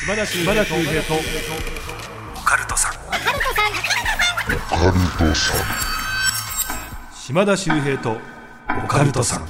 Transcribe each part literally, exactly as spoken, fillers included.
島田秀平とオカルトさん島田秀平とオカルトさん。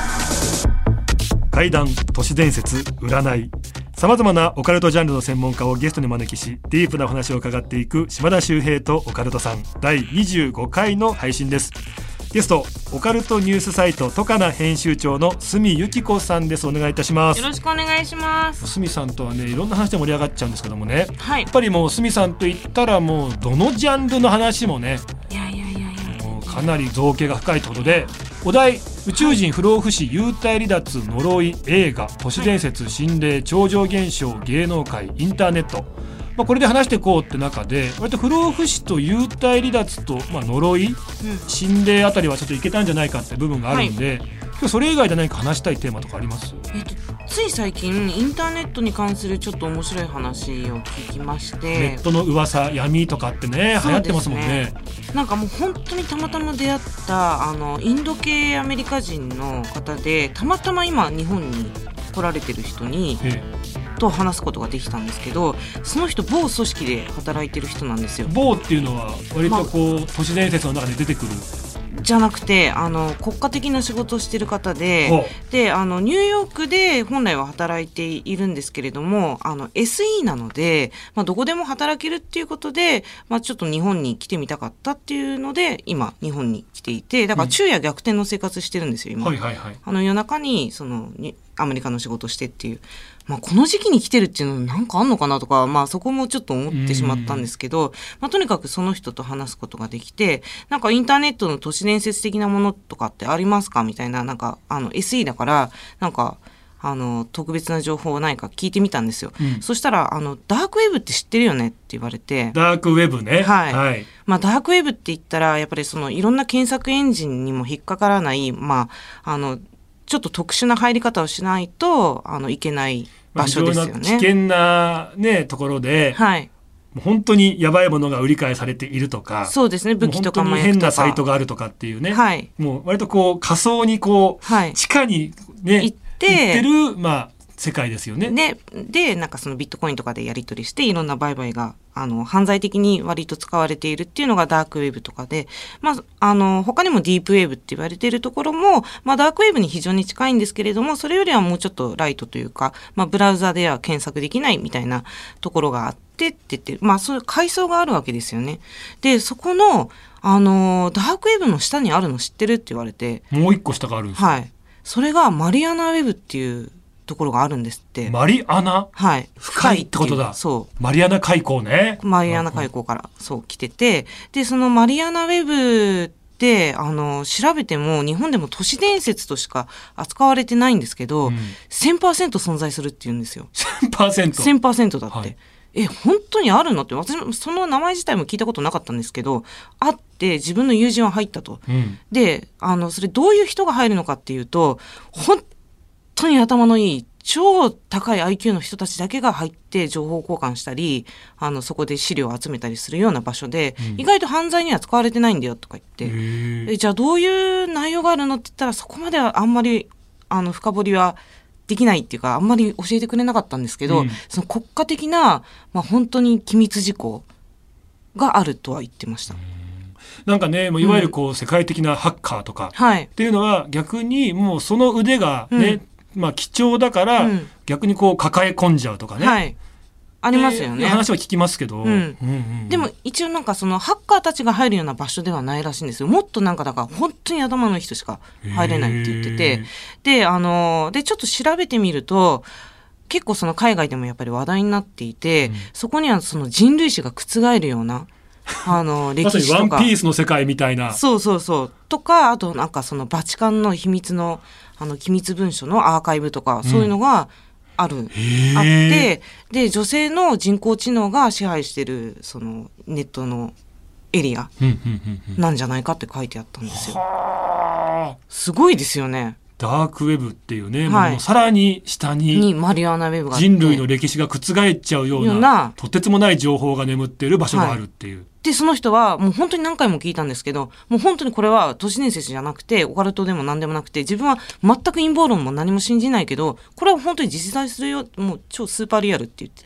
怪談、都市伝説、占い、さまざまなオカルトジャンルの専門家をゲストに招きし、ディープな話を伺っていく島田秀平とオカルトさんだいにじゅうごかいの配信です。ゲスト、オカルトニュースサイトトカナ編集長の角由紀子さんです。お願いいたします。 よろしくお願いします。 角さんとはね、いろんな話で盛り上がっちゃうんですけどもね、 はい、 やっぱりもう角さんといったらもうどのジャンルの話もね、 いやいやいやいや、 もうかなり造形が深いということで、お題、宇宙人不老不死幽体離脱呪い映画都市伝説心霊超常現象芸能界インターネット、まあ、これで話していこうって中で、割と不老不死と幽体離脱と、まあ、呪い、うん、心霊あたりはちょっといけたんじゃないかって部分があるんで、はい、今日それ以外で何か話したいテーマとかあります？ えっと、つい最近インターネットに関するちょっと面白い話を聞きまして、 ネットの噂闇とかってね、流行ってますもんね。 なんかもう本当にたまたま出会ったあのインド系アメリカ人の方で、たまたま今日本に来られてる人に、ええと話すことができたんですけど、その人某組織で働いてる人なんですよ。 某っていうのは割とこう、まあ、都市伝説の中で出てくるじゃなくて、あの国家的な仕事をしている方で、であのニューヨークで本来は働いているんですけれども、あの エスイー なので、まあ、どこでも働けるっていうことで、まあ、ちょっと日本に来てみたかったっていうので今日本に来ていて、だから昼夜逆転の生活してるんですよ今、はいはいはい、あの夜中にそのにアメリカの仕事をしてっていう、まあ、この時期に来てるっていうのなんかあんのかなとか、まあ、そこもちょっと思ってしまったんですけど、まあ、とにかくその人と話すことができて、なんかインターネットの都市伝説的なものとかってありますかみたいな、なんかあの エスイー だからなんかあの特別な情報はないか聞いてみたんですよ、うん、そしたらあのダークウェブって知ってるよねって言われて。 ダークウェブね、 はい、はい、まあ、ダークウェブって言ったらやっぱりそのいろんな検索エンジンにも引っかからない、まあ、あのちょっと特殊な入り方をしないとあのいけない場所ですよね。 まあ、危険な、ね、ところで、はい、もう本当にやばいものが売り買いされているとか、 そうですね、武器とか麻薬とか本当に変なサイトがあるとかっていうね、はい、もう割とこう仮想にこう、はい、地下に、ね、行って行ってる、まあ、世界ですよね。 で、でなんかそのビットコインとかでやり取りしていろんな売買があの犯罪的に割と使われているっていうのがダークウェブとかで、まあ、あの他にもディープウェブって言われているところも、まあ、ダークウェブに非常に近いんですけれども、それよりはもうちょっとライトというか、まあ、ブラウザでは検索できないみたいなところがあってって言って、まあ、そういう階層があるわけですよね。でそこの、あのダークウェブの下にあるの知ってるって言われて、 もう一個下があるんですか？ はい、それがマリアナウェブっていうところがあるんですって。 マリアナ、 はい、 深いってことだ。 そうマリアナ海溝ね。 マリアナ海溝からそう来てて、でそのマリアナウェブってあの調べても日本でも都市伝説としか扱われてないんですけど、うん、せんパーセント 存在するっていうんですよ。 せんパーセントせんパーセント だって、はい、え本当にあるのって、私もその名前自体も聞いたことなかったんですけど、あって自分の友人は入ったと、うん、であのそれどういう人が入るのかっていうと、本当に頭のいい超高い アイキュー の人たちだけが入って情報交換したり、あのそこで資料を集めたりするような場所で、うん、意外と犯罪には使われてないんだよとか言って、えじゃあどういう内容があるのって言ったら、そこまではあんまりあの深掘りはできないっていうか、あんまり教えてくれなかったんですけど、うん、その国家的な、まあ、本当に機密事項があるとは言ってました。 なんかね、もういわゆるこう、うん、世界的なハッカーとかっていうのは逆にもうその腕がね、うん、まあ、貴重だから、うん、逆にこう抱え込んじゃうとかね、はい、 ありますよね。 話は聞きますけど、うんうんうん、 でも一応なんかそのハッカーたちが入るような場所ではないらしいんですよ。もっとなんかだから本当に頭のいい人しか入れないって言ってて、であのでちょっと調べてみると結構その海外でもやっぱり話題になっていて、うん、そこにはその人類史が覆るようなあの歴史とかまさにワンピースの世界みたいな、 そうそうそうとか、あとなんかそのバチカンの秘密のあの機密文書のアーカイブとか、そういうのがある、うん、あって、で女性の人工知能が支配してるそのネットのエリアなんじゃないかって書いてあったんですよ。すごいですよね。 ダークウェブっていうね、はい、もうさらに下ににマリアナウェブが人類の歴史が覆っちゃうようなとてつもない情報が眠っている場所があるっていう、はい、 でその人はもう本当に何回も聞いたんですけど、もう本当にこれは都市伝説じゃなくてオカルトでも何でもなくて、自分は全く陰謀論も何も信じないけど、これは本当に実在するよ、もう超スーパーリアルって言って、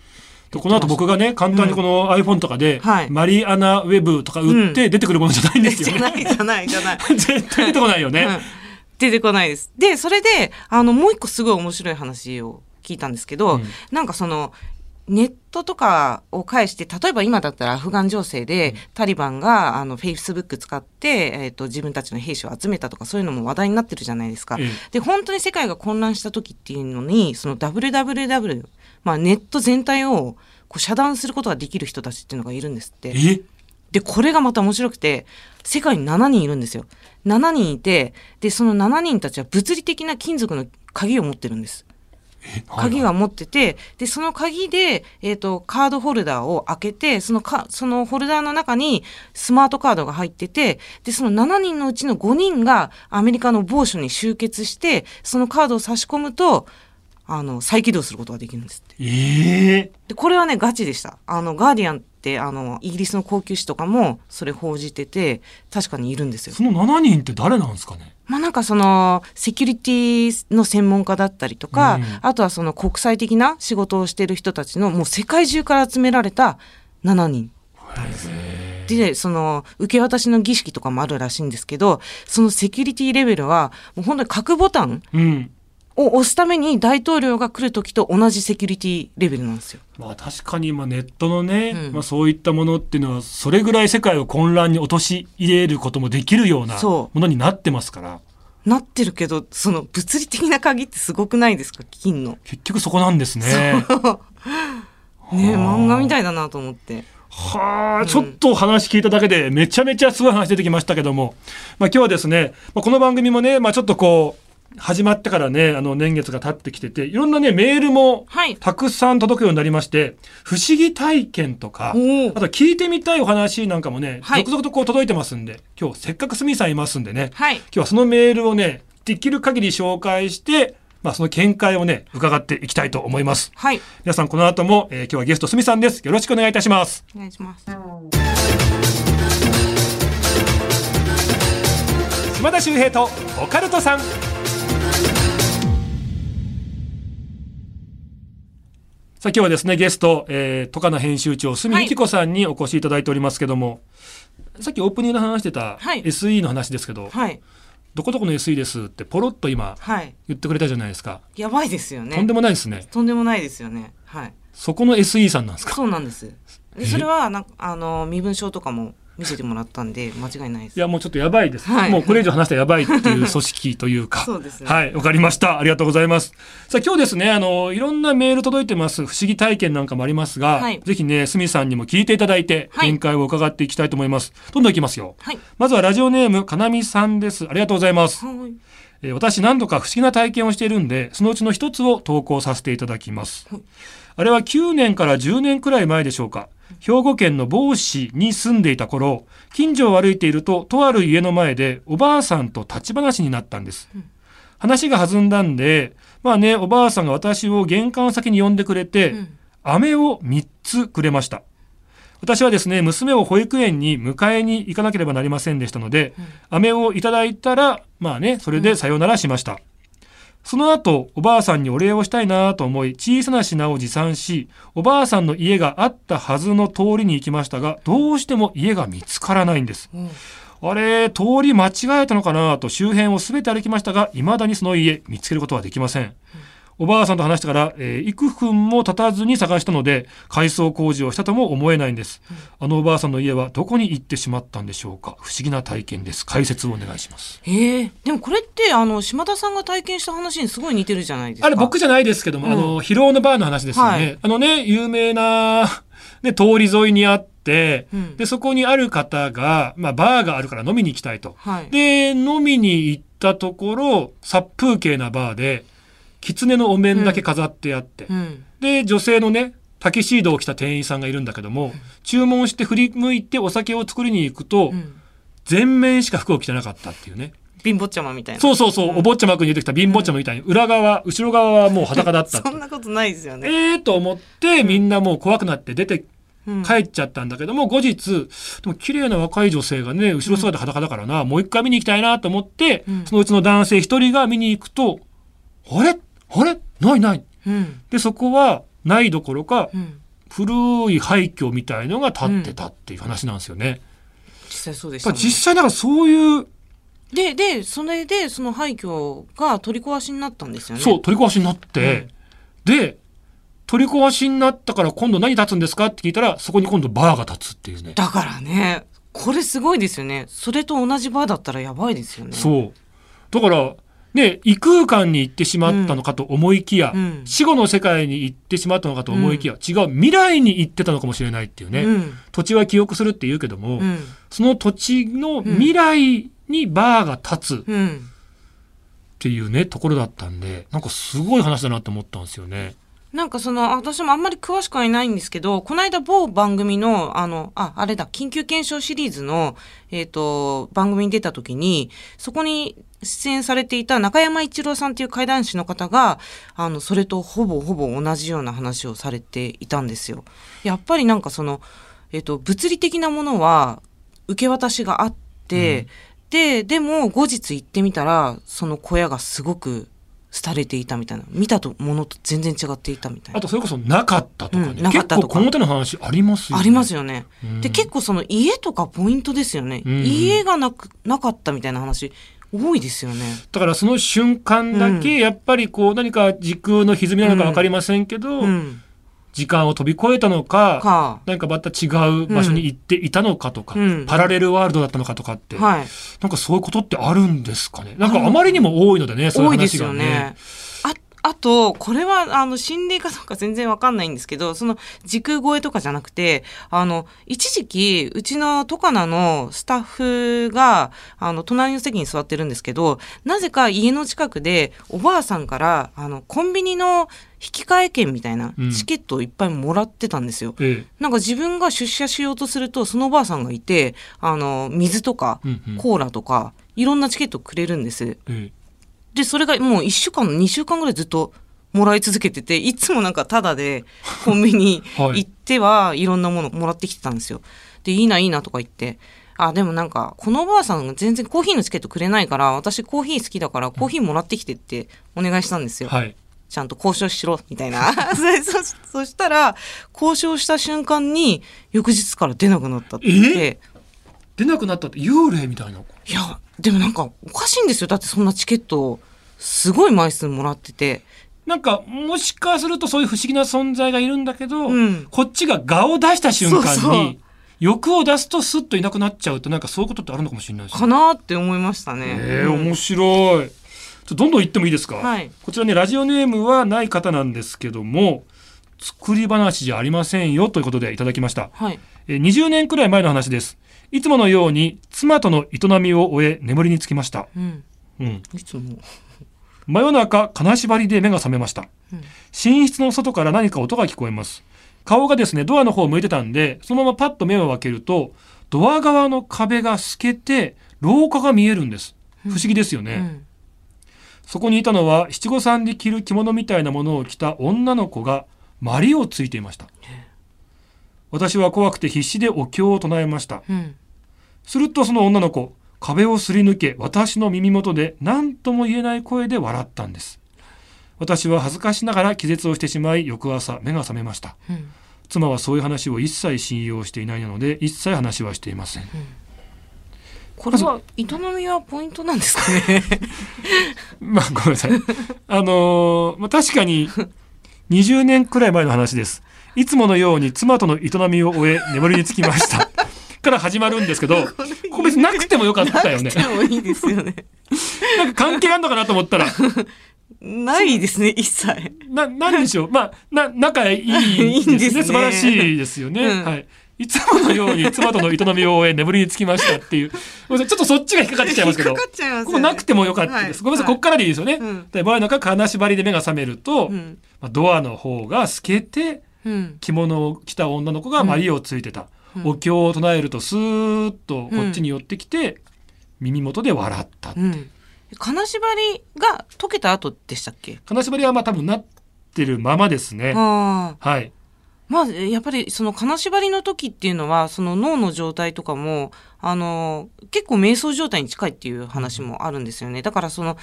この後僕がね簡単にこの iPhone とかで、うんはい、マリアナウェブとか打って出てくるものじゃないんですよね、 うん、じゃないじゃないじゃない絶対出てこないよね、うん、 出てこないです。でそれであのもう一個すごい面白い話を聞いたんですけど、うん、なんかそのネットとかを介して例えば今だったらアフガン情勢で、うん、タリバンがあのフェイスブック使って、えーと、自分たちの兵士を集めたとかそういうのも話題になってるじゃないですか、うん、で本当に世界が混乱した時っていうのにその ダブリューダブリューダブリュー、まあ、ネット全体をこう遮断することができる人たちっていうのがいるんですって。 えでこれがまた面白くて世界にななにんいるんですよ。ななにんいてでそのななにんたちは物理的な金属の鍵を持ってるんです。鍵が持っててでその鍵で、えーと、カードホルダーを開けてそのかそのホルダーの中にスマートカードが入っててでそのななにんのうちのごにんがアメリカの某所に集結してそのカードを差し込むとあの再起動することができるんですって。 えー、 でこれはねガチでした。あのガーディアンってあのイギリスの高級紙とかもそれ報じてて確かにいるんですよ。 そのななにんって誰なんですかね。 まあ、なんかそのセキュリティの専門家だったりとか、うん、あとはその国際的な仕事をしている人たちのもう世界中から集められたななにんなんです。でその受け渡しの儀式とかもあるらしいんですけどそのセキュリティレベルはもう本当に核ボタン、うんを押すために大統領が来るときと同じセキュリティレベルなんですよ。 まあ、確かに今ネットのね、うんまあ、そういったものっていうのはそれぐらい世界を混乱に陥れることもできるようなものになってますから。 なってるけどその物理的な鍵ってすごくないですか。金の結局そこなんですね。ね漫画みたいだなと思って。 はあ、うん、ちょっと話聞いただけでめちゃめちゃすごい話出てきましたけども、まあ、今日はですね、まあ、この番組もね、まあ、ちょっとこう始まってからねあの年月が経ってきてていろんなねメールもたくさん届くようになりまして、はい、不思議体験とかあと聞いてみたいお話なんかもね、はい、続々とこう届いてますんで今日せっかくすみさんいますんでね、はい、今日はそのメールをねできる限り紹介して、まあ、その見解をね伺っていきたいと思います、はい、皆さんこの後も、えー、今日はゲストすみさんです。よろしくお願いいたします。 お願いします。 島田秀平とオカルトさん。さあ今日はですねゲスト、えー、戸金編集長角由紀子さんにお越しいただいておりますけども、はい、さっきオープニングで話してた エスイー の話ですけど、はい、どこどこの エスイー ですってポロッと今、はい、言ってくれたじゃないですか。 やばいですよね。 とんでもないですね。 とんでもないですよね、はい、 そこの エスイー さんなんですか。 そうなんです。でそれはなんかあの身分証とかも見せてもらったんで間違いないです。 いやもうちょっとやばいです、はい、もうこれ以上話したらやばいっていう組織というかそうですね。 はい、わかりました。ありがとうございます。さあ今日ですねあのいろんなメール届いてます。不思議体験なんかもありますが、はい、ぜひねすみさんにも聞いていただいて見解を伺っていきたいと思います、はい、どんどんいきますよ、はい、まずはラジオネームかなみさんです。ありがとうございます、はいえー、私何度か不思議な体験をしているんでそのうちの一つを投稿させていただきます、はい、あれはきゅうねんからじゅうねんくらい前でしょうか。兵庫県の某市に住んでいた頃近所を歩いているととある家の前でおばあさんと立ち話になったんです、うん、話が弾んだんでまあねおばあさんが私を玄関先に呼んでくれて、うん、飴をみっつくれました。私はですね娘を保育園に迎えに行かなければなりませんでしたので、うん、飴をいただいたらまあねそれでさよならしました、うんその後おばあさんにお礼をしたいなと思い小さな品を持参しおばあさんの家があったはずの通りに行きましたがどうしても家が見つからないんです、うん、あれ通り間違えたのかなと周辺をすべて歩きましたが未だにその家見つけることはできません、うんおばあさんと話してから、えー、幾分も経たずに探したので改装工事をしたとも思えないんです、うん、あのおばあさんの家はどこに行ってしまったんでしょうか。不思議な体験です。解説をお願いします。 えー、でもこれってあの島田さんが体験した話にすごい似てるじゃないですか。 あれ僕じゃないですけども、うん、あの広尾のバーの話ですよね、はい、あのね有名な、ね、通り沿いにあって、うん、でそこにある方が、まあ、バーがあるから飲みに行きたいと、はい、で飲みに行ったところ殺風景なバーで狐のお面だけ飾ってあって、うんうん、で女性のねタキシードを着た店員さんがいるんだけども、うん、注文して振り向いてお酒を作りに行くと、うん、全面しか服を着てなかったっていうね。 貧乏ちゃまみたいな。 そうそうそう、うん、お坊ちゃまくんに出てきた貧乏ちゃまみたいに、裏側後ろ側はもう裸だったそんなことないですよね。 えーと思ってみんなもう怖くなって出て帰っちゃったんだけども、後日でも綺麗な若い女性がね後ろ姿裸だからな、うん、もう一回見に行きたいなと思って、うん、そのうちの男性一人が見に行くとあれあれないない、うん、でそこはないどころか、うん、 古い廃墟みたいのが建ってたっていう話なんですよね。うん、 実際そうでしたね。 実際だからそういうででそれでその廃墟が取り壊しになったんですよね。 そう取り壊しになって、うん、で取り壊しになったから今度何建つんですかって聞いたらそこに今度バーが建つっていうね。 だからねこれすごいですよね。それと同じバーだったらやばいですよね。 そうだからね、異空間に行ってしまったのかと思いきや、うん、死後の世界に行ってしまったのかと思いきや、うん、違う未来に行ってたのかもしれないっていうね、うん、土地は記憶するって言うけども、うん、その土地の未来にバーが立つっていうね、ところだったんで、なんかすごい話だなって思ったんですよね。 なんかその私もあんまり詳しくはいないんですけど、この間某番組のあのああれだ緊急検証シリーズのえっと番組に出た時にそこに出演されていた中山一郎さんという怪談師の方があのそれとほぼほぼ同じような話をされていたんですよ。やっぱりなんかそのえっと物理的なものは受け渡しがあって、うん、ででも後日行ってみたらその小屋がすごく廃れていたみたいな、見たものと全然違っていたみたいな。 あとそれこそなかったとかね、うん、 なかったとか結構この手の話ありますよね。 ありますよね、うん、で結構その家とかポイントですよね、うん、家がなくなかったみたいな話多いですよね。だからその瞬間だけやっぱりこう何か時空の歪みなのか分かりませんけど、うんうん、時間を飛び越えたのか、か何かまた違う場所に行っていたのかとか、うん、パラレルワールドだったのかとかって、はい、なんかそういうことってあるんですかね。なんかあまりにも多いのでね、そういう話がね。多いですよね。 ああとこれはあの心霊かどうか全然わかんないんですけど、その時空超えとかじゃなくて、あの一時期うちのトカナのスタッフがあの隣の席に座ってるんですけど、なぜか家の近くでおばあさんからあのコンビニの引き換え券みたいなチケットをいっぱいもらってたんですよ、うん、なんか自分が出社しようとするとそのおばあさんがいて、あの水とかコーラとかいろんなチケットくれるんです、うんでそれがもういっしゅうかんにしゅうかんぐらいずっともらい続けてて、いつもなんかタダでコンビニ行ってはいろんなものもらってきてたんですよ。でいいないいなとか言って、あでもなんかこのおばあさんが全然コーヒーのチケットくれないから、私コーヒー好きだからコーヒーもらってきてってお願いしたんですよ、はい、ちゃんと交渉しろみたいなそ, そしたら交渉した瞬間に翌日から出なくなったって言って。 出なくなったって幽霊みたいな。 いやでもなんかおかしいんですよ。だってそんなチケットをすごい枚数もらってて、 なんかもしかするとそういう不思議な存在がいるんだけど、うん、こっちが我を出した瞬間にそうそう欲を出すとスッといなくなっちゃうと、なんかそういうことってあるのかもしれないですね。 かなって思いましたね。 えー、面白い。ちょっとどんどん言ってもいいですか、はい、こちらねラジオネームはない方なんですけども、作り話じゃありませんよということでいただきました、はい、えー、にじゅうねんくらい前の話です。いつものように妻との営みを終え眠りにつきました、うんうん、いつも真夜中金縛りで目が覚めました、うん、寝室の外から何か音が聞こえます。顔がですねドアの方を向いてたんで、そのままパッと目を開けるとドア側の壁が透けて廊下が見えるんです。不思議ですよね、うんうん、そこにいたのは七五三で着る着物みたいなものを着た女の子が鞠をついていました。私は怖くて必死でお経を唱えました、うん、するとその女の子壁をすり抜け私の耳元で何とも言えない声で笑ったんです。私は恥ずかしながら気絶をしてしまい翌朝目が覚めました、うん、妻はそういう話を一切信用していないので一切話はしていません、うん、 これは営みはポイントなんですかねまあごめんなさいあのーまあ、確かににじゅうねんくらい前の話です。いつものように妻との営みを終え眠りにつきましたから始まるんですけど、これ別になくてもよかったよね。 なくてもいいですよねなんか関係あるのかなと思ったらないですね、一切。 な、なんでしょう。まあ、な、仲いいですね。いいですね。素晴らしいですよね。うん、はい。いつものように妻との営みを終え眠りにつきましたっていう。ちょっとそっちが引っかかってきちゃいますけど。引っかかっちゃいますよね。ここなくてもよかったです。はい、ごめんなさい、はい、こっからでいいですよね。うん、で、真夜中金縛りで目が覚めると、うんまあ、ドアの方が透けて、うん、着物を着た女の子が鞠をついてた。うん、お経を唱えるとスーッとこっちに寄ってきて、うん、耳元で笑ったって。うん金縛りが解けた後でしたっけ？ 金縛りはまあ多分なってるままですね。はい。 まあやっぱりその金縛りの時っていうのはその脳の状態とかもあの結構瞑想状態に近いっていう話もあるんですよね。だからその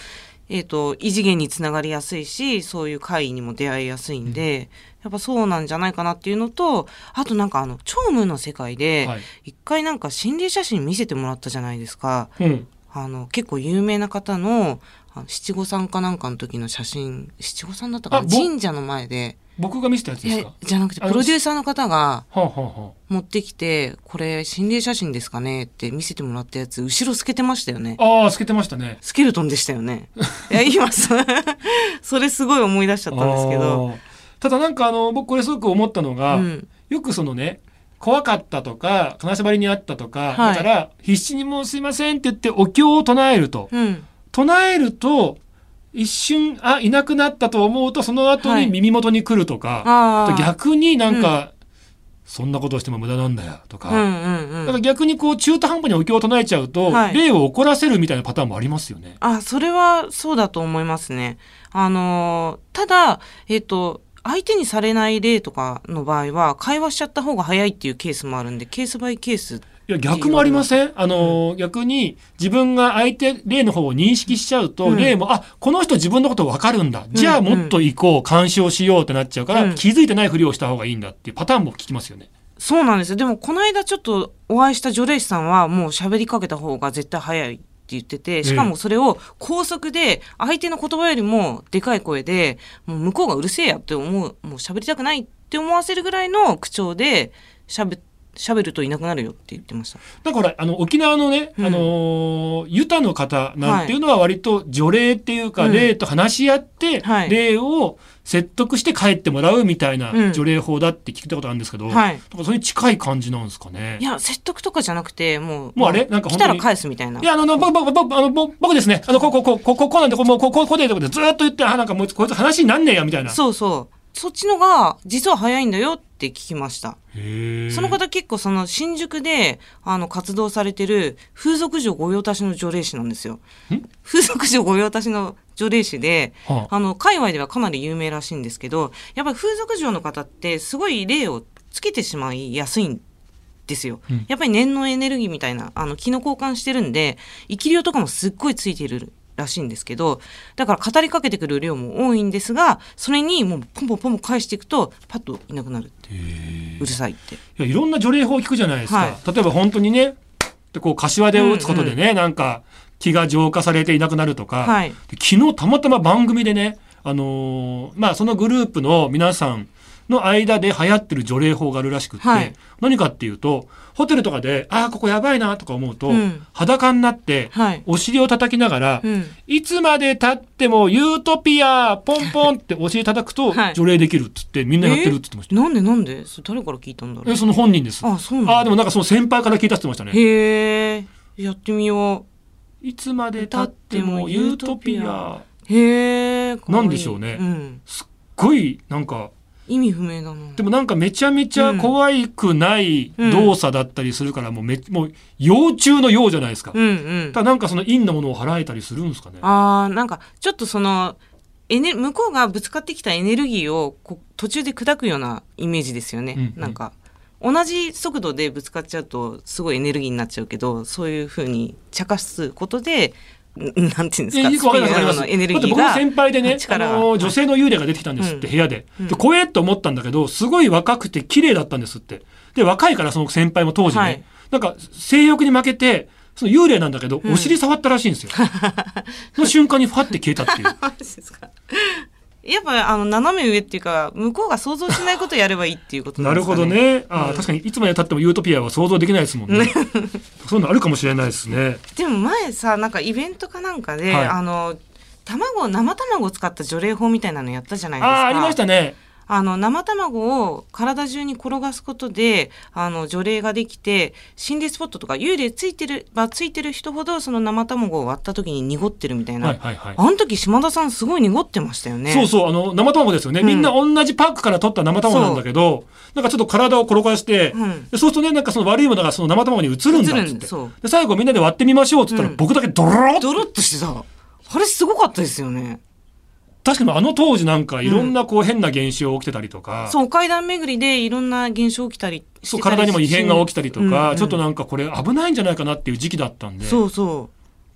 えっと、異次元につながりやすいし、そういう怪異にも出会いやすいんで、うん、やっぱそうなんじゃないかなっていうのと、あとなんかあの、超夢の世界で、一回なんか心霊写真見せてもらったじゃないですか。うん、あの、結構有名な方の、七五三かなんかの時の写真、七五三だったかな、神社の前で。 僕が見せたやつですか？ じゃなくて、プロデューサーの方が持ってきて、これ心霊写真ですかねって見せてもらったやつ、後ろ透けてましたよね。 ああ、透けてましたね。 スケルトンでしたよね。いや、今それすごい思い出しちゃったんですけど。 ただなんかあの、僕これすごく思ったのが、うん、よくそのね、怖かったとか、金縛りにあったとか、はい、だから必死にもうすいませんって言ってお経を唱えると。うん、唱えると、一瞬あいなくなったと思うとその後に耳元に来るとか、はい、逆になんか、うん、そんなことをしても無駄なんだよとか、うんうんうん、だから逆にこう中途半端にお経を唱えちゃうと、はい、霊を怒らせるみたいなパターンもありますよね。 あ、それはそうだと思いますね。あのー、ただえっと相手にされない霊とかの場合は会話しちゃった方が早いっていうケースもあるんで、ケースバイケース。 いや逆もありません？あの、うん、逆に自分が相手霊の方を認識しちゃうと、うん、霊もあこの人自分のこと分かるんだ、じゃあもっと行こう、監視をしようってなっちゃうから、うん、気づいてないふりをした方がいいんだっていうパターンも聞きますよね。 そうなんですよ。でもこの間ちょっとお会いした除霊師さんはもう喋りかけた方が絶対早いって言ってて、しかもそれを高速で相手の言葉よりもでかい声でもう向こうがうるせえやって思う、もう喋りたくないって思わせるぐらいの口調で喋って喋るといなくなるよって言ってました。 だからあの沖縄のね、うん、あのユタの方なんていうのは割と除霊っていうか、はい、霊と話し合って、うん、霊を説得して帰ってもらうみたいな除霊法だって聞いたことあるんですけど、うん、はい、だからそれに近い感じなんですかね。 いや説得とかじゃなくてもうもうあれなんか来たら返すみたいな。 いやあの僕僕僕あの僕ですねあのここここここなんでこここここでとかでずっと言ってあなんかもうこいつ話になんねえやみたいな。 そうそう。そっちのが実は早いんだよって聞きました。 へー。 その方結構その新宿であの活動されてる風俗嬢御用達の除霊師なんですよ。風俗嬢御用達の除霊師で、はあ、あの界隈ではかなり有名らしいんですけど、やっぱり風俗嬢の方ってすごい霊をつけてしまいやすいんですよ。うん、やっぱり念のエネルギーみたいなあの気の交換してるんで生き量とかもすっごいついてるらしいんですけど、だから語りかけてくる量も多いんですが、それにもうポンポンポンポン返していくとパッといなくなるって、うるさいって。いやいろんな除霊法聞くじゃないですか、はい、例えば本当にねでこう柏手を打つことでね、うんうん、なんか気が浄化されていなくなるとか、はい、で昨日たまたま番組でね、あのーまあ、そのグループの皆さんの間で流行ってる除霊法があるらしくって、はい、何かっていうとホテルとかであーここやばいなとか思うと、うん、裸になって、はい、お尻を叩きながら、うん、いつまで経ってもユートピアポンポンってお尻叩くと除霊できるっつってみんなやってるって言ってました。 えー、なんでなんでそれ誰から聞いたんだろう。 えその本人です。 あそうなんだ。 あでもなんかその先輩から聞いたって言ってましたね。 へえやってみよう。いつまで経ってもユートピア。 へえなんでしょうね、うん、すっごいなんか意味不明だな。 でもなんかめちゃめちゃ怖くない動作だったりするから、うん、もうめもう幼虫のようじゃないですか、うんうん、ただなんかその陰のものを払えたりするんですかね。 あーなんかちょっとそのエネ向こうがぶつかってきたエネルギーをこ途中で砕くようなイメージですよね、うんうん、なんか同じ速度でぶつかっちゃうとすごいエネルギーになっちゃうけど、そういう風に茶化すことでなんていうんですか、 スピリチュアルのエネルギーが。だって僕の先輩でね、あの女性の幽霊が出てきたんですって、うん、部屋で。で怖えと思ったんだけど、すごい若くて綺麗だったんですって。で若いからその先輩も当時ね、はい、なんか性欲に負けてその幽霊なんだけど、うん、お尻触ったらしいんですよ。その瞬間にファって消えたっていう。 やっぱあの斜め上っていうか向こうが想像しないことをやればいいっていうことなんですかね。 なるほどね。あ、うん、確かにいつまで経ってもユートピアは想像できないですもんね。そういうのあるかもしれないですね。 でも前さなんかイベントかなんかで、はい、あの卵生卵を使った除霊法みたいなのやったじゃないですか。 あ、ありましたね。 あの生卵を体中に転がすことであの除霊ができて、心霊スポットとか幽霊ついてる、まあ、ついてる人ほどその生卵を割った時に濁ってるみたいな、はいはいはい、あの時島田さんすごい濁ってましたよね。 そうそう、あの生卵ですよね、うん、みんな同じパックから取った生卵なんだけど、なんかちょっと体を転がして、うん、でそうするとねなんかその悪いものがその生卵に移るんだっつって、で最後みんなで割ってみましょうっつったら、うん、僕だけドロロッドロッとしてさ、あれすごかったですよね。 確かにあの当時なんかいろんなこう変な現象起きてたりとか、 うん、そう階段巡りでいろんな現象起きたりしてたり、 そう体にも異変が起きたりとか、うんうん、ちょっとなんかこれ危ないんじゃないかなっていう時期だったんで、 そうそ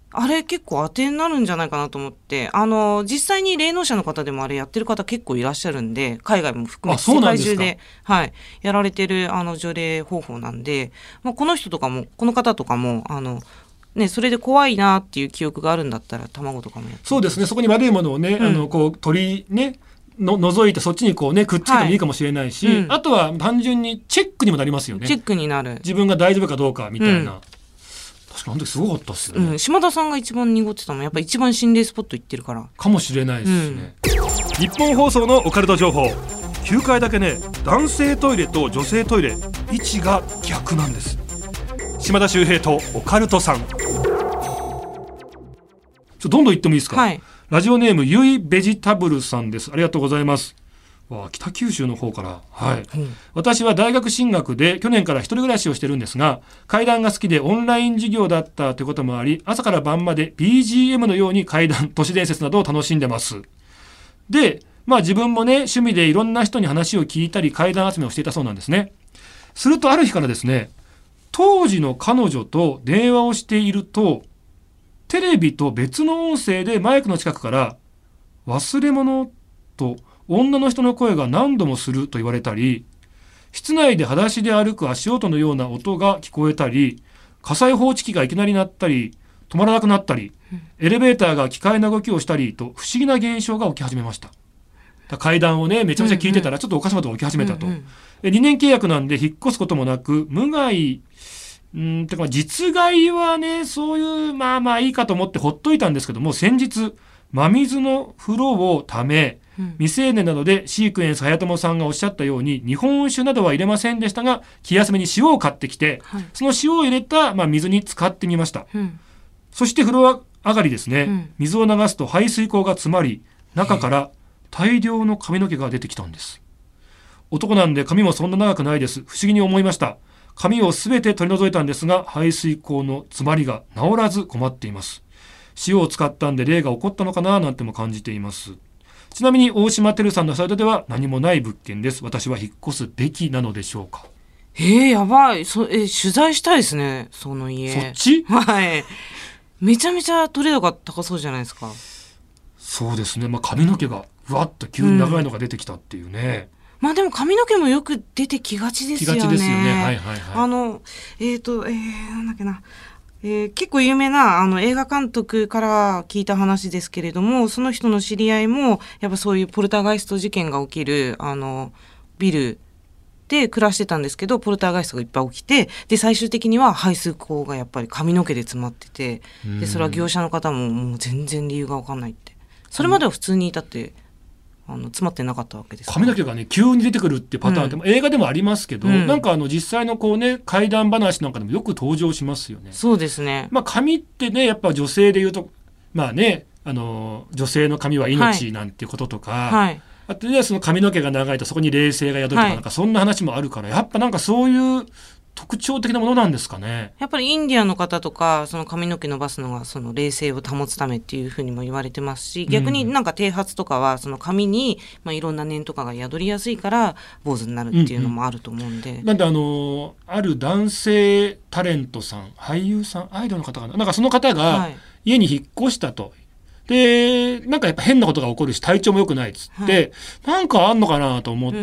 あれ結構当てになるんじゃないかなと思って、あの、実際に霊能者の方でもあれやってる方結構いらっしゃるんで、海外も含めて世界中で、はい、やられてるあの除霊方法なんで、まあ、この人とかも、この方とかも、あの、ね、それで怖いなっていう記憶があるんだったら、卵とかもやってそうですね、そこに悪いものをね、うん、あの、こう、取り、ね、の覗いてそっちにこうねくっつけてもいいかもしれないし、はいうん、あとは単純にチェックにもなりますよね。 チェックになる。 自分が大丈夫かどうかみたいな。うん、確かにあの時すごかったっすよね。 うん、島田さんが一番濁ってたのやっぱ一番心霊スポット行ってるからかもしれないですね。うん、日本放送のオカルト情報。きゅうかいだけね、男性トイレと女性トイレ位置が逆なんです。島田秀平とオカルトさん。ちょどんどん言ってもいいですか。はい。ラジオネームゆいベジタブルさんです。ありがとうございます。わあ、北九州の方から、はい、うん、私は大学進学で去年から一人暮らしをしてるんですが、怪談が好きでオンライン授業だったということもあり、朝から晩まで ビージーエム のように怪談、都市伝説などを楽しんでます。で、まあ自分もね、趣味でいろんな人に話を聞いたり怪談集めをしていたそうなんですね。するとある日からですね、当時の彼女と電話をしていると、テレビと別の音声でマイクの近くから忘れ物と女の人の声が何度もすると言われたり、室内で裸足で歩く足音のような音が聞こえたり、火災報知器がいきなり鳴ったり止まらなくなったり、エレベーターが機械の動きをしたりと不思議な現象が起き始めました。怪談をねめちゃめちゃ聞いてたらちょっとおかしなことが起き始めたと、うんうん、にねん契約なんで引っ越すこともなく、無害うんてか実害はねそういうまあまあいいかと思ってほっといたんですけども、先日真水の風呂をため、うん、未成年なのでシークエンス早友さんがおっしゃったように日本酒などは入れませんでしたが、気休めに塩を買ってきて、はい、その塩を入れた、まあ、水に使ってみました、うん、そして風呂上がりですね、うん、水を流すと排水口が詰まり、中から大量の髪の毛が出てきたんです。男なんで髪もそんな長くないです。不思議に思いました。髪をすべて取り除いたんですが、排水口の詰まりが治らず困っています。塩を使ったんで霊が起こったのかななんても感じています。ちなみに大島てるさんのサイトでは何もない物件です。私は引っ越すべきなのでしょうか。 えー、やばい。そえ取材したいですね、その家。 そっち？ はい。めちゃめちゃ取れ高高そうじゃないですか。 そうですね、まあ、髪の毛がふわっと急に長いのが出てきたっていうね、 うん、まあでも髪の毛もよく出てきがちですよね。 気がちですよね。はいはいはい。 あのえっ、ー、とえー、なんだっけな、えー、結構有名なあの映画監督から聞いた話ですけれども、その人の知り合いもやっぱそういうポルターガイスト事件が起きるあのビルで暮らしてたんですけど、ポルターガイストがいっぱい起きて、で最終的には排水口がやっぱり髪の毛で詰まってて、でそれは業者の方ももう全然理由が分かんないって。それまでは普通にいたってあの詰まってなかったわけです。 髪の毛がね急に出てくるっていうパターンでも、うん、映画でもありますけど、うん、なんかあの実際のこうね怪談話なんかでもよく登場しますよね。 そうですね。 まあ髪ってねやっぱ女性でいうとまあねあの女性の髪は命なんていうこととか、はいはい、あとねその髪の毛が長いとそこに霊性が宿るとか、はい、なんかそんな話もあるから、やっぱなんかそういう特徴的なものなんですかね。 やっぱりインディアンの方とかその髪の毛伸ばすのがその冷静を保つためっていうふうにも言われてますし、逆になんか剃髪とかはその髪に、まあ、いろんな念とかが宿りやすいから坊主になるっていうのもあると思うんで、うんうん、 なんであのある男性タレントさん俳優さんアイドルの方かな、なんかその方が家に引っ越したと、はい、でなんかやっぱ変なことが起こるし体調も良くないっつって、はい、なんかあんのかなと思って、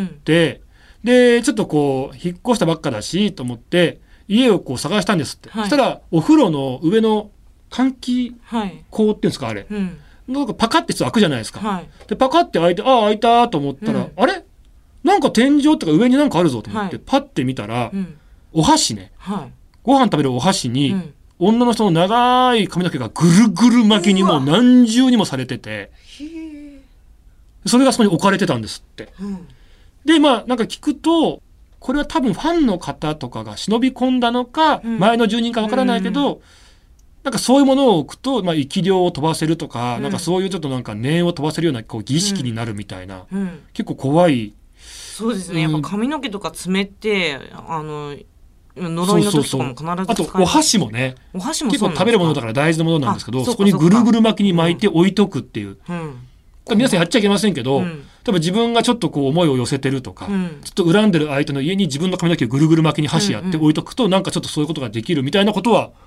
うんでちょっとこう引っ越したばっかだしと思って家をこう探したんですって、はい、そしたらお風呂の上の換気口っていうんですか、あれ、うん、なんかパカッて開くじゃないですか、はい、でパカッて開いてああ開いたと思ったら、うん、あれなんか天井とか上になんかあるぞと思って、はい、パッて見たら、うん、お箸ね、はい、ご飯食べるお箸に、うん、女の人の長い髪の毛がぐるぐる巻きにもう何重にもされてて、それがそこに置かれてたんですって、うんでまあなんか聞くとこれは多分ファンの方とかが忍び込んだのか、うん、前の住人かわからないけど、うん、なんかそういうものを置くと、まあ、生き量を飛ばせるとか、うん、なんかそういうちょっとなんか念を飛ばせるようなこう儀式になるみたいな、うんうん、結構怖い。 そうですね、うん、やっぱ髪の毛とか爪ってあの呪いの時とかも必ず使える。 あとお箸もね、 お箸も結構食べるものだから大事なものなんですけど、そこにぐるぐる巻きに巻いて置いとくっていう、うんうんこれ皆さんやっちゃいけませんけど、うん、多分自分がちょっとこう思いを寄せてるとか、うん、ちょっと恨んでる相手の家に自分の髪の毛をぐるぐる巻きに箸やって置いとくと、うんうん、なんかちょっとそういうことができるみたいなことは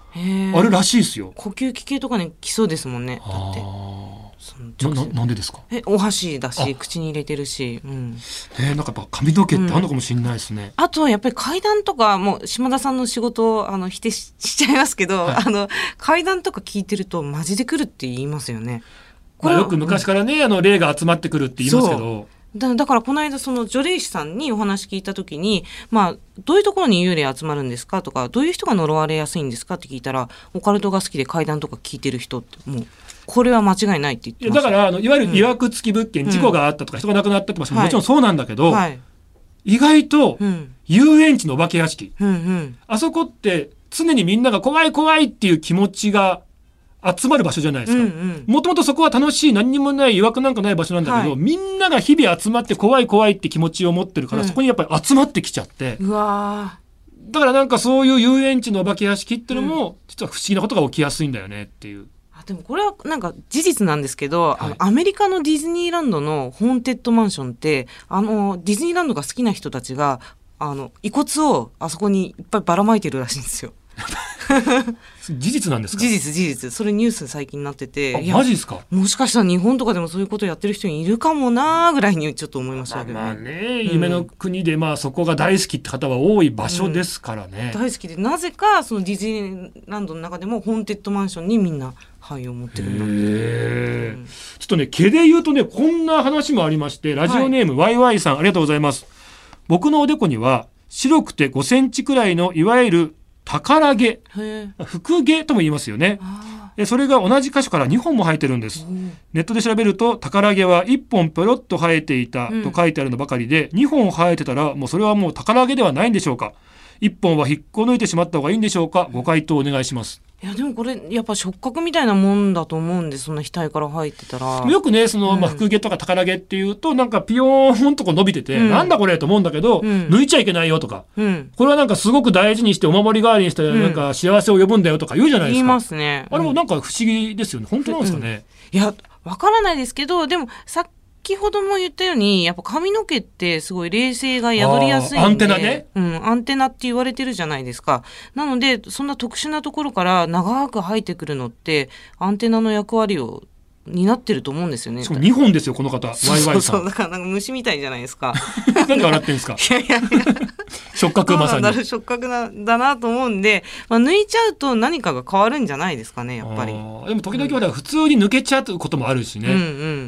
あるらしいですよ。 呼吸器系とかに来そうですもんね。だってな, な, なんでですか？ えお箸だし口に入れてるし、うん、 えー、なんかやっぱ髪の毛ってあるのかもしれないですね、 うん、あとはやっぱり階段とかもう島田さんの仕事をあの否定 し, しちゃいますけど、はい、あの階段とか聞いてるとマジで来るって言いますよね。これ、 まあ、よく昔からね、うん、あの霊が集まってくるって言いますけど、 だ, だからこの間その除霊師さんにお話聞いた時に、まあ、どういうところに幽霊集まるんですかとか、どういう人が呪われやすいんですかって聞いたら、オカルトが好きで階段とか聞いてる人ってもうこれは間違いないって言ってました。 だからあのいわゆるいわくつき物件、うん、事故があったとか人が亡くなったってますけど、はい、もちろんそうなんだけど、はい、意外と遊園地のお化け屋敷、うんうん、あそこって常にみんなが怖い怖いっていう気持ちが集まる場所じゃないですか。もともとそこは楽しい何にもない曰くなんかない場所なんだけど、はい、みんなが日々集まって怖い怖いって気持ちを持ってるから、うん、そこにやっぱり集まってきちゃって、 うわだからなんかそういう遊園地のお化け屋敷っていうのも、うん、実は不思議なことが起きやすいんだよねっていう。 あでもこれはなんか事実なんですけど、はい、あのアメリカのディズニーランドのホーンテッドマンションってあのディズニーランドが好きな人たちがあの遺骨をあそこにいっぱいばらまいてるらしいんですよ。 事実なんですか？ 事実事実それニュース最近になってて、 あマジですか？ もしかしたら日本とかでもそういうことやってる人いるかもなぐらいにちょっと思いましたけどね。 まあね、うん、夢の国でまあそこが大好きって方は多い場所ですからね、 うん、大好きでなぜかそのディズニーランドの中でもホーンテッドマンションにみんな灰を持ってるんだって、 うん、ちょっとね毛で言うとねこんな話もありまして、ラジオネーム、はい、ワイワイさんありがとうございます。僕のおでこには白くてごセンチくらいのいわゆる宝毛、福毛とも言いますよね。それが同じ箇所からにほんも生えてるんです。ネットで調べると宝毛はいっぽんぴょろっと生えていたと書いてあるのばかりで、うん、にほん生えてたらもうそれはもう宝毛ではないんでしょうか。いっぽんは引っこ抜いてしまった方がいいんでしょうか。ご回答お願いします。 いやでもこれやっぱ触覚みたいなもんだと思うんで、そんな額から生えてたらよくねその、まあ、福毛とか宝毛っていうとなんかピヨーンとこう伸びてて、うん、なんだこれと思うんだけど、うん、抜いちゃいけないよとか、うん、これはなんかすごく大事にしてお守り代わりにしてなんか幸せを呼ぶんだよとか言うじゃないですか、 言いますね、 あれもなんか不思議ですよね。本当なんですかね、 うん、いやわからないですけど、でもさっ先ほども言ったようにやっぱ髪の毛ってすごい冷静が宿りやすいんで、 アンテナね、 うん、アンテナって言われてるじゃないですか。なのでそんな特殊なところから長く生えてくるのってアンテナの役割を担ってると思うんですよね。 そうにほんですよこの方。ワイワイさん。 そうそうだからなんか虫みたいじゃないですか。 なんで笑ってんですか。 いやいやいや触覚まさに。 触覚なだなと思うんで、まあ、抜いちゃうと何かが変わるんじゃないですかねやっぱり。 あでも時々は普通に抜けちゃうこともあるしね、うんうん、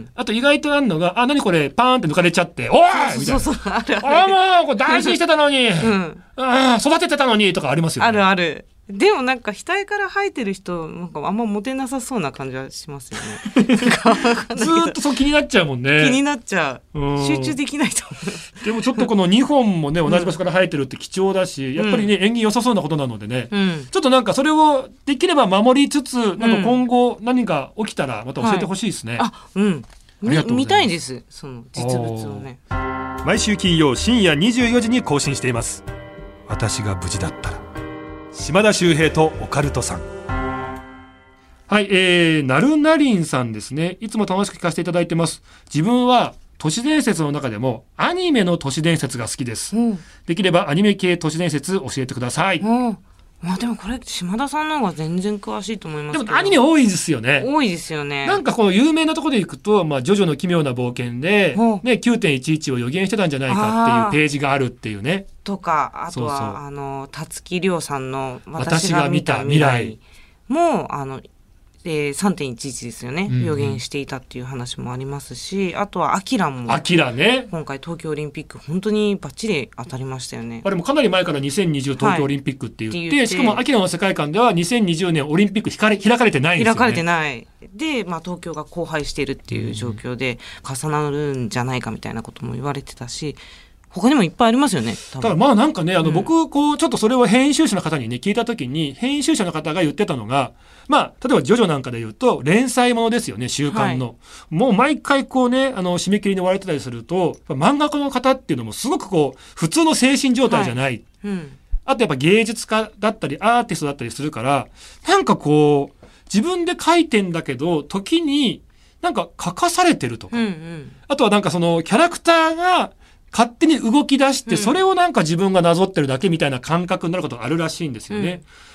あと意外とあるのがあ何これパーンって抜かれちゃっておーいみたいな、 そうそうあるあるあもうこれ大事にしてたのに、うん、あ育ててたのにとかありますよね。 あるある。でもなんか額から生えてる人なんかあんまモテなさそうな感じはしますよね。ずーっとそう気になっちゃうもんね。 気になっちゃう、うん、集中できないと思う。でもちょっとこのにほんもね同じ場所から生えてるって貴重だし、うん、やっぱりね縁起良さそうなことなのでね、うん、ちょっとなんかそれをできれば守りつつなんか今後何か起きたらまた教えてほしいですね、 はい、あうん見たいですその実物をね。 毎週金曜深夜にじゅうよじに更新しています。私が無事だったら。島田秀平とオカルトさん。はい、えー、なるなりんさんですね。いつも楽しく聞かせていただいてます。自分は都市伝説の中でもアニメの都市伝説が好きです、うん、できればアニメ系都市伝説教えてください、うんまあ、でもこれ島田さんの方が全然詳しいと思いますけど。 でもアニメ多いですよね。 多いですよね。 なんかこの有名なところでいくと、まあ、ジョジョの奇妙な冒険で、ね、きゅうてんいちいち を予言してたんじゃないかっていうページがあるっていうね。 とかあとはそうそうあの辰木亮さんの私が見た未来もあのえー、さんてんいちいち ですよね、うんうん、予言していたっていう話もありますし、あとはアキラもアキラね今回東京オリンピック本当にバッチリ当たりましたよね。 あれもかなり前からにせんにじゅう東京オリンピックって言って、はい、って言ってしかもアキラの世界観ではにせんにじゅうねんオリンピック開かれてないんですよね。 開かれてないで、まあ、東京が荒廃しているっていう状況で重なるんじゃないかみたいなことも言われてたし、他にもいっぱいありますよね。 ただまあなんかねあの、うん、僕こうちょっとそれを編集者の方にね聞いた時に編集者の方が言ってたのが、まあ例えばジョジョなんかで言うと連載ものですよね週刊の、はい、もう毎回こうねあの締め切りに追われてたりすると漫画家の方っていうのもすごくこう普通の精神状態じゃない、はいうん、あとやっぱ芸術家だったりアーティストだったりするからなんかこう自分で書いてんだけど時になんか書かされてるとか、うんうん、あとはなんかそのキャラクターが勝手に動き出して、それをなんか自分がなぞってるだけみたいな感覚になることがあるらしいんですよね。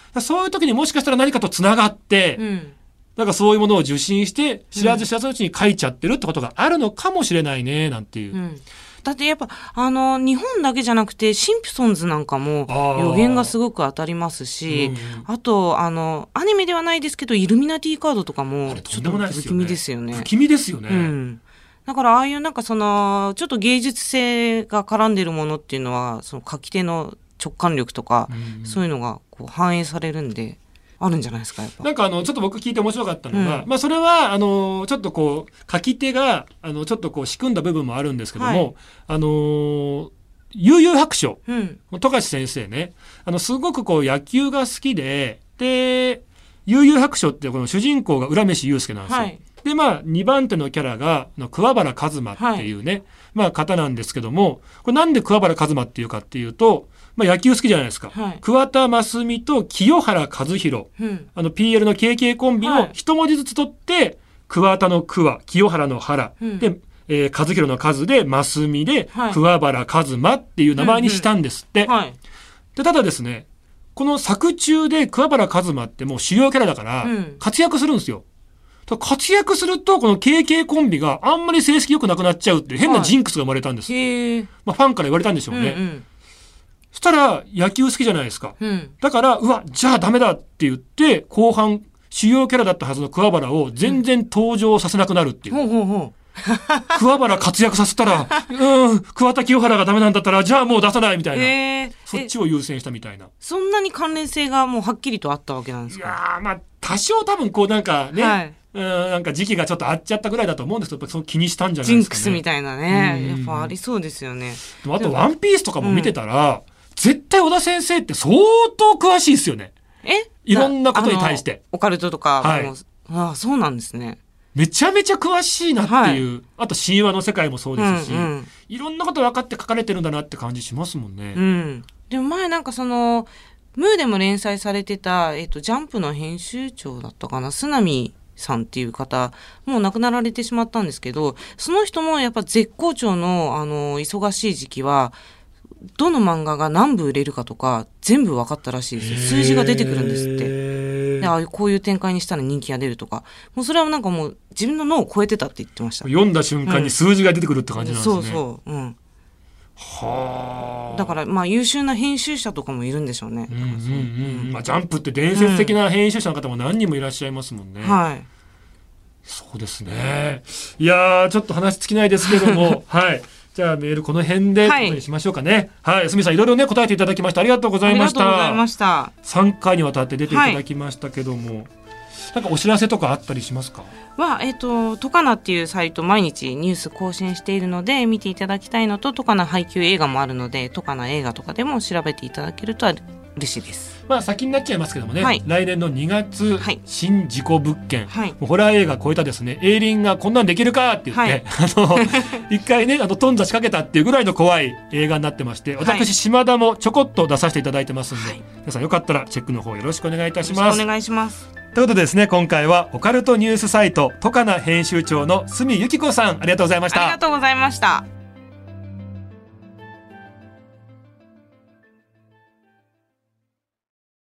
そういう時にもしかしたら何かとつながって、うん、なんかそういうものを受信して知らず知らずのうちに書いちゃってるってことがあるのかもしれないねなんていう、うん、 だってやっぱあの日本だけじゃなくてシンプソンズなんかも予言がすごく当たりますし、あ,、うん、あとあのアニメではないですけどイルミナティカードとかもちょっと不気味ですよね。 不気味ですよね、うん、 だからああいうなんかそのちょっと芸術性が絡んでるものっていうのはその書き手の直感力とか、うん、そういうのがこう反映されるんであるんじゃないですか。やっぱなんかあのちょっと僕聞いて面白かったのが、うん、まあそれはあのちょっとこう書き手があのちょっとこう仕組んだ部分もあるんですけども、はい、あの悠々白書、うん、富樫先生ね、あのすごくこう野球が好きで、で悠々白書ってこの主人公が浦飯祐介なんですよ、はい、でまあにばん手のキャラがの桑原一馬っていうね、はい、まあ方なんですけども、これなんで桑原一馬っていうかっていうと、まあ、野球好きじゃないですか、はい、桑田真澄と清原和博、うん、あの ピーエル の ケーケー コンビの一文字ずつ取って、はい、桑田の桑、清原の原、うん、で、えー、和弘の和で真澄で、はい、桑原一馬っていう名前にしたんですって、うんうんはい、でただですね、この作中で桑原一馬ってもう主要キャラだから活躍するんですよ、うん、活躍するとこの ケーケー コンビがあんまり成績良くなくなっちゃうって変なジンクスが生まれたんです、はい、まあ、ファンから言われたんでしょうね、うんうん、そしたら野球好きじゃないですか、うん、だからうわじゃあダメだって言って後半主要キャラだったはずの桑原を全然登場させなくなるっていう、うん、ほうほうほう桑原活躍させたらうん桑田清原がダメなんだったらじゃあもう出さないみたいな、えー、そっちを優先したみたいな。 そんなに関連性がもうはっきりとあったわけなんですか。 いやまあ多少多分こうなんかね、はい、うんなんか時期がちょっと合っちゃったぐらいだと思うんですけど、やっぱその気にしたんじゃないですかね。 ジンクスみたいなね、やっぱありそうですよね。 でもあとワンピースとかも見てたら、うん、絶対小田先生って相当詳しいですよね。 えいろんなことに対してオカルトとかも、はい、ああそうなんですね。 めちゃめちゃ詳しいなっていう、はい、あと神話の世界もそうですし、うんうん、いろんなこと分かって書かれてるんだなって感じしますもんね、 うん、でも前なんかそのムーでも連載されてた、えっと、ジャンプの編集長だったかな、須波さんっていう方もう亡くなられてしまったんですけど、その人もやっぱ絶好調の、あの忙しい時期はどの漫画が何部売れるかとか全部分かったらしいですよ。数字が出てくるんですって。であこういう展開にしたら人気が出るとか、もうそれはなんかもう自分の脳を超えてたって言ってました。 読んだ瞬間に数字が出てくるって感じなんですね、 うん、そうそう、うん、はあ。だからまあ優秀な編集者とかもいるんでしょうね。うんうんうんうん、まあ、ジャンプって伝説的な編集者の方も何人もいらっしゃいますもんね、うん、はい。そうですね。いやーちょっと話尽きないですけどもはいじゃあメールこの辺でおにしましょうかね。はい、すみさんいろいろね答えていただきましてありがとうございました。ありがとうございました。さんかいにわたって出ていただきましたけども、はい、なんかお知らせとかあったりしますか。 はえっ、ー、とトカナっていうサイト毎日ニュース更新しているので見ていただきたいのと、トカナ配給映画もあるのでトカナ映画とかでも調べていただけると嬉しいです。 まあ先になっちゃいますけどもね、はい、来年のにがつ、はい、新事故物件、はい、ホラー映画超えたですね、エイリンがこんなんできるかって言って、はい、あの一回ねあの頓挫しかけたっていうぐらいの怖い映画になってまして、私、はい、島田もちょこっと出させていただいてますんで、はい、皆さんよかったらチェックの方よろしくお願いいたします。よろしくお願いします。ということでですね、今回はオカルトニュースサイトトカナ編集長の角由紀子さんありがとうございました。 ありがとうございました。